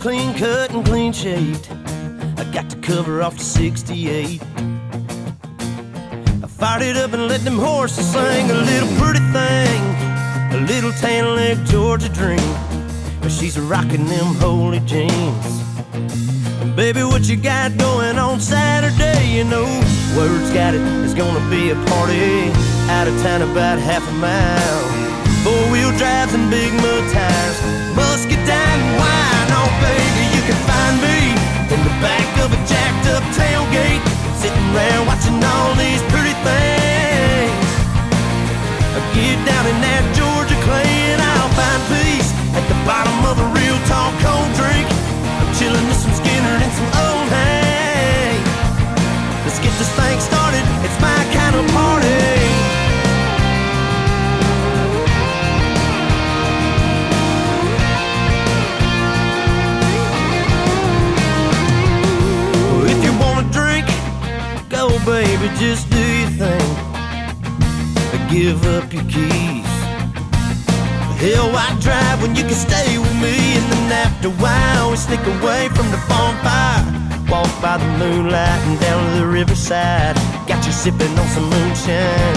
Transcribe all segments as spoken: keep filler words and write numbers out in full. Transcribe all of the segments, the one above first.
clean cut and clean shaved. I got the cover off the sixty-eight. I fired it up and let them horses sing. A little pretty thing, a little tan leg Georgia dream. She's rocking them holy jeans. Baby, what you got going on Saturday? You know, word's got it, it's gonna be a party. Out of town about half a mile. Four-wheel drives and big mud tires. Muscadine and wine. Oh, baby, you can find me in the back of a jacked-up tailgate, sitting around watching all these pretty things. Get down in that Georgia clay and I'll find peace at the bottom of a real tall cold drink. I'm chilling with some Skinner and some old hay. Let's get this thing started, it's my kind of party. Well, if you wanna drink, go baby, just do your thing. Give up your keys. Hell, why drive when you can stay with me? And then after a while we sneak away from the bonfire, walk by the moonlight and down to the riverside. Got you sipping on some moonshine.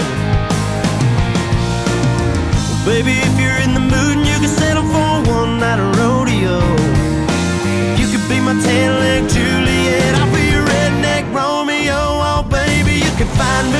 Well, baby, if you're in the mood and you can settle for one night of rodeo, you could be my tan leg Juliet, I'll be your redneck Romeo. Oh baby, you can find me